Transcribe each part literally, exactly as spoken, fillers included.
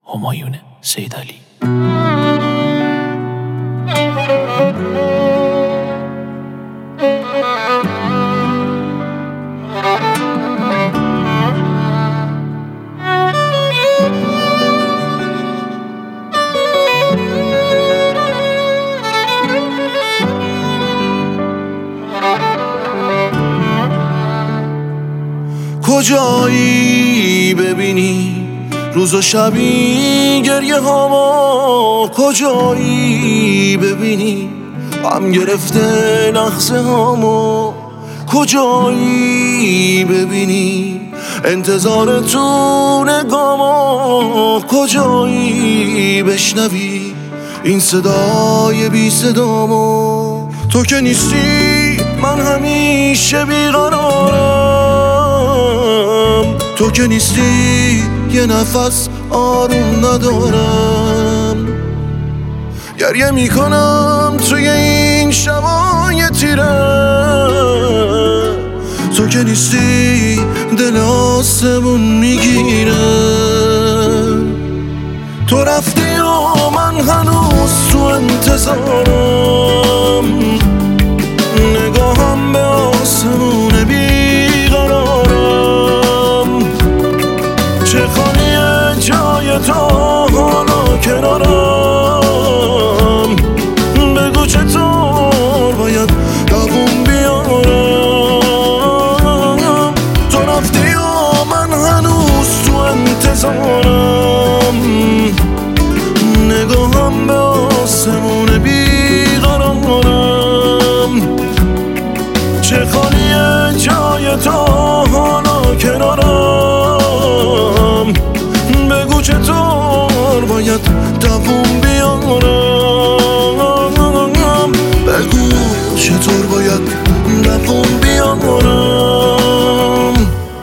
همایون سیدعلی. کجایی ببینی روز و شبی گریه هامو، کجایی ببینی غم گرفته لحظه هامو، کجایی ببینی انتظار تو نگامو، کجایی بشنوی این صدای بی صدامو. تو که نیستی من همیشه بیقرارم، تو که نیستی یه نفس آروم ندارم، گریه میکنم توی این شبای تیره. تو که نیستی دل آسمون میگیره، تو رفتی و من هنوز تو انتظارم، نگاهم به آسمون بیقرارم، چه خالیه جای تو حالا کنارم، بگو چطور باید دووم بیارم. تو رفتی و من هنوز تو انتظارم، نگاهم به آسمون بیقرارم، چه خالیه جای تو حالا کنارم، بگو چطور باید دووم بیارم، بگو چطور باید دووم بیارم.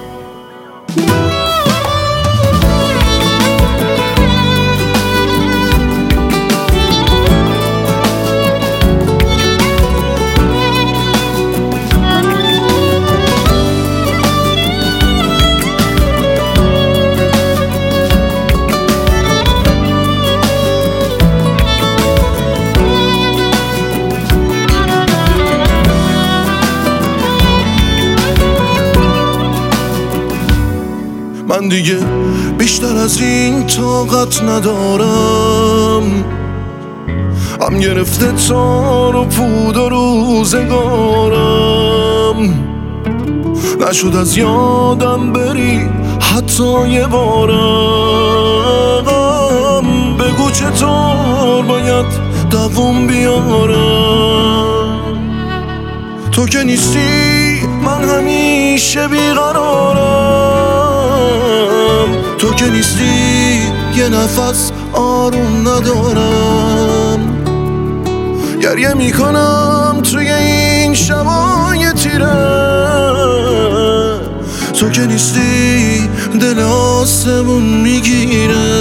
من دیگه بیشتر از این طاقت ندارم، هم گرفته تار و پود و روزگارم، نشد از یادم بری حتی یه بارم، بگو چطور باید دووم بیارم. تو که نیستی من همیشه بیقرارم، تو که نیستی یه نفس آروم ندارم، گریه میکنم توی این شبای تیره. تو که نیستی دل آسمون میگیره،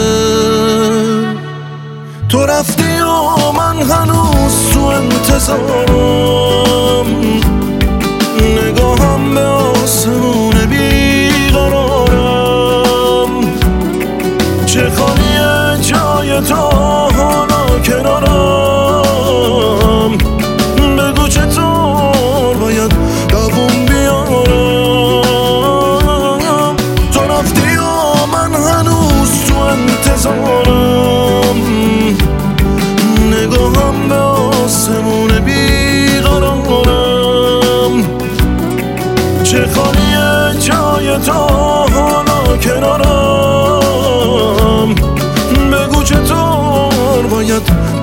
تو رفتی و من هنوز تو انتظارم، نگاهم به آسمون بیقرارم، چه خالیه جای تو حالا کنارم، بگو چطور باید دووم بیارم. تو رفتی و من هنوز تو انتظارم، نگاهم به آسمون بیقرارم، چه خالیه جای تو حالا کنارم، بگو چطور باید